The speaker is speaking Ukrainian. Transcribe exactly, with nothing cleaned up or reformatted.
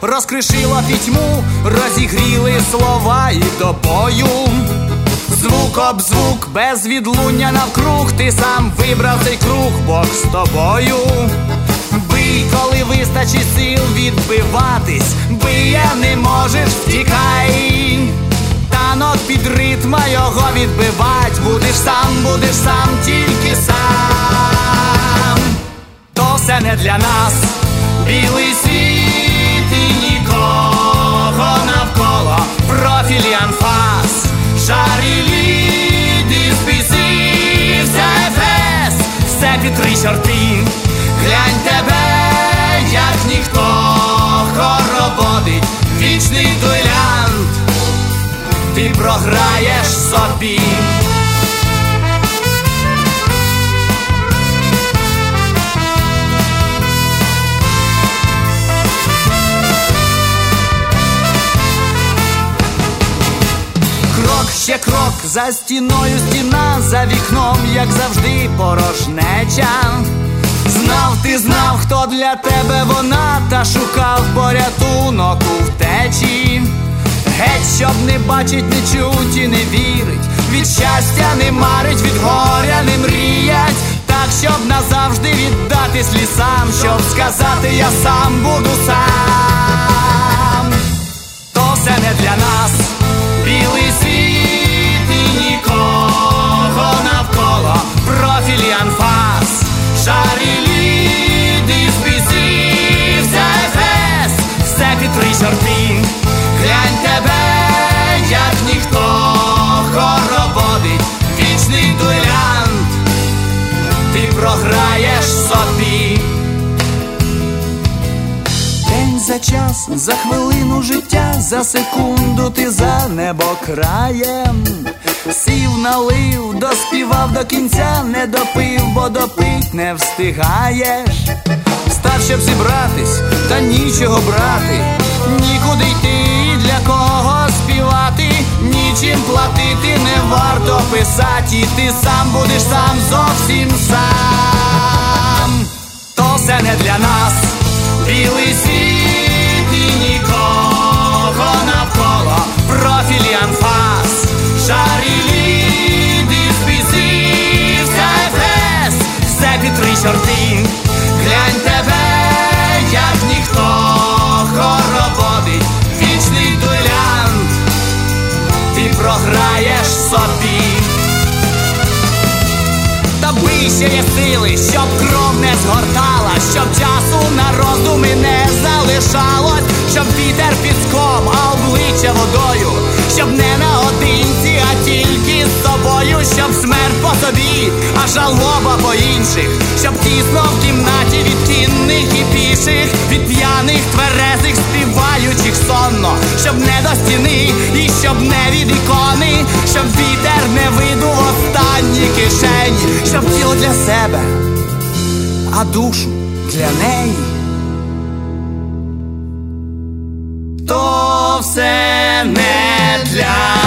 розкришило пітьму, розігріли слова і до бою. Звук об звук, без відлуння навкруг, ти сам вибрав цей круг, Бог з тобою. Бий, коли вистачить сил відбиватись, бия не можеш, втікай. Танок під ритма його відбивать, будеш сам, будеш сам, тільки сам. То все не для нас, білий світ і нікого навколо, профіль анфас, шарі ліди, списився ефес, все під три чорти. Глянь тебе, як ніхто хороводить, вічний дуелянт, ти програєш собі. Крок, ще крок, за стіною стіна, за вікном, як завжди, порожнеча. Знав, ти знав, хто для тебе вона, та шукав порятунок у втечі. Геть, щоб не бачить, не чуть і не вірить, від щастя не марить, від горя не мріять. Так, щоб назавжди віддатись лісам, щоб сказати я сам буду сам. То все не для нас, білий світ і нікого навколо, профіль анфас, шарі ліди, списився ефес, все під три чорти. Глянь тебе, як ніхто хороводить, вічний дуелянт, ти програєш собі. День за час, за хвилину життя, за секунду ти за небокраєм. Сів, налив, доспівав до кінця, не допив, бо допить не встигаєш. Став, щоб зібратись, та нічого брати, нікуди йти, для кого співати, нічим платити, не варто писати, і ти сам будеш сам, зовсім сам. То все не для нас, білий світ і нікого навколо, профіль анфас, шарі ліди, списився ефес, все під три чорти. Глянь тебе, як ніхто хороводить, вічний дуелянт, ти програєш собі. Та бий, ще є сили, щоб кров не згортала, щоб часу на роздуми не залишалось, щоб вітер піском, а обличчя водою, щоб не наодинці, а тільки з собою, щоб смерть по собі, а жалоба по інших, щоб тісно в кімнаті від кінних і піших, від п'яних, тверезих, співаючих сонно, щоб не до стіни і щоб не від ікони, щоб вітер не видув останні кишені, щоб тіло для себе, а душу для неї. То все не для